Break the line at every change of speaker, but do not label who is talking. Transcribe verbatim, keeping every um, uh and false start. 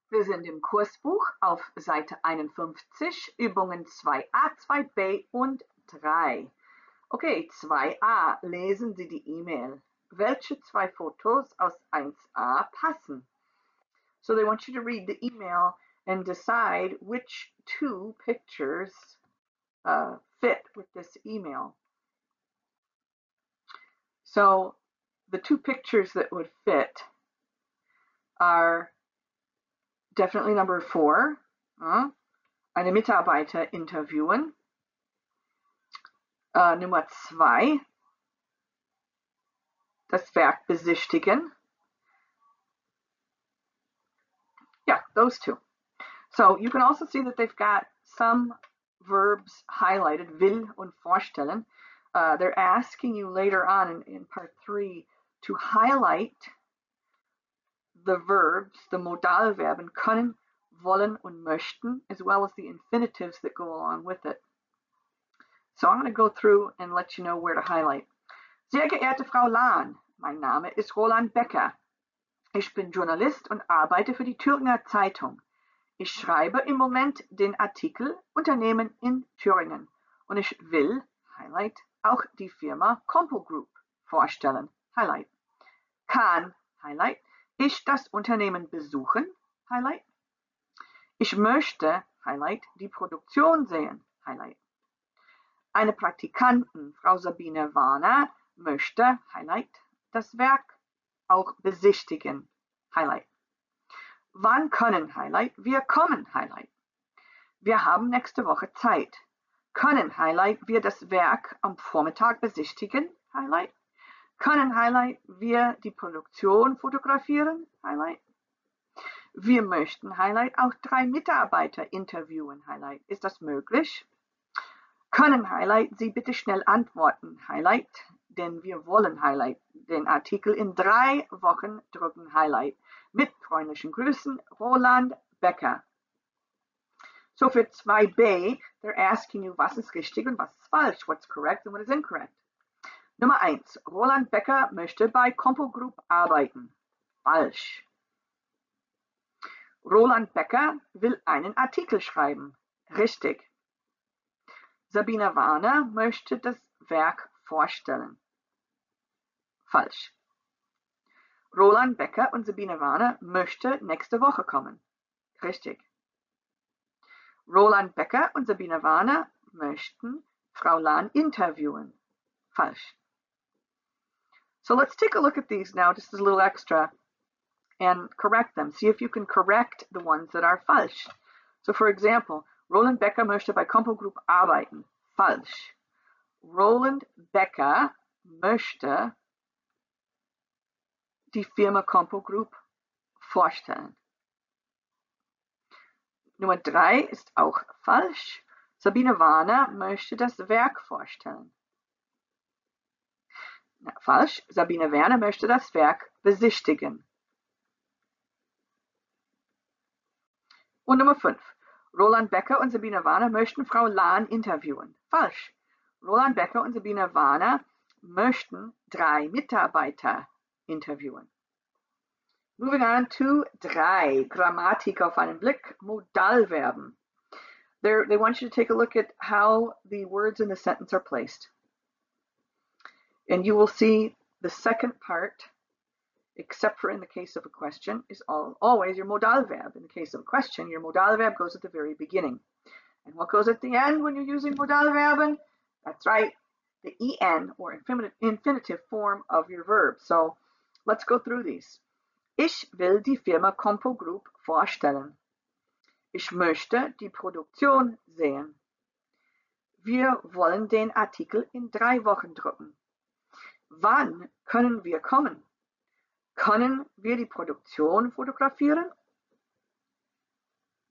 Wir sind im Kursbuch auf Seite einundfünfzig, Übungen zwei a, zwei b und drei. Okay, zwei a, lesen Sie die E-Mail. Welche zwei Fotos aus eins a passen? So they want you to read the email and decide which two pictures uh, fit with this email. So the two pictures that would fit are definitely number four, uh, eine Mitarbeiter interviewen. Uh, Nummer zwei, das Werk besichtigen. Yeah, those two. So you can also see that they've got some verbs highlighted, will und vorstellen. Uh, they're asking you later on in, in part three to highlight the verbs, the Modalverben können, wollen und möchten, as well as the infinitives that go along with it. So I'm going to go through and let you know where to highlight. Sehr geehrte Frau Lahn, mein Name ist Roland Becker. Ich bin Journalist und arbeite für die Thüringer Zeitung. Ich schreibe im Moment den Artikel Unternehmen in Thüringen und ich will, Highlight, auch die Firma Compo Group vorstellen, Highlight. Kann, Highlight, ich das Unternehmen besuchen, Highlight. Ich möchte, Highlight, die Produktion sehen, Highlight. Eine Praktikantin, Frau Sabine Warner, möchte, Highlight, das Werk auch besichtigen, Highlight. Wann können, Highlight, wir kommen, Highlight. Wir haben nächste Woche Zeit. Können, Highlight, wir das Werk am Vormittag besichtigen, Highlight. Können, Highlight, wir die Produktion fotografieren, Highlight. Wir möchten, Highlight, auch drei Mitarbeiter interviewen, Highlight. Ist das möglich? Können, Highlight, Sie bitte schnell antworten, Highlight, denn wir wollen, Highlight, den Artikel in drei Wochen drucken, Highlight. Mit freundlichen Grüßen, Roland Becker. So für zwei b, they're asking you, was ist richtig und was ist falsch, what's correct and what is incorrect. Nummer eins, Roland Becker möchte bei Compo Group arbeiten. Falsch. Roland Becker will einen Artikel schreiben. Richtig. Sabine Warner möchte das Werk vorstellen. Falsch. Roland Becker und Sabine Warner möchte nächste Woche kommen. Richtig. Roland Becker und Sabine Warner möchten Frau Lahn interviewen. Falsch. So let's take a look at these now, just as a little extra, and correct them. See if you can correct the ones that are falsch. So for example, Roland Becker möchte bei Compo Group arbeiten. Falsch. Roland Becker möchte die Firma Compo Group vorstellen. Nummer drei ist auch falsch. Sabine Warner möchte das Werk vorstellen. Na, falsch. Sabine Werner möchte das Werk besichtigen. Und Nummer fünf. Roland Becker und Sabine Warner möchten Frau Lahn interviewen. Falsch. Roland Becker und Sabine Warner möchten drei Mitarbeiter interviewen. Moving on to drei. Grammatik auf einen Blick. Modalverben. They're, they want you to take a look at how the words in the sentence are placed. And you will see the second part, except for in the case of a question, is all, always your modalverb. In the case of a question, your modalverb goes at the very beginning. And what goes at the end when you're using modalverben? That's right, the en, or infinitive, infinitive form of your verb. So let's go through these. Ich will die Firma Compo Group vorstellen. Ich möchte die Produktion sehen. Wir wollen den Artikel in drei Wochen drucken. Wann können wir kommen? Können wir die Produktion fotografieren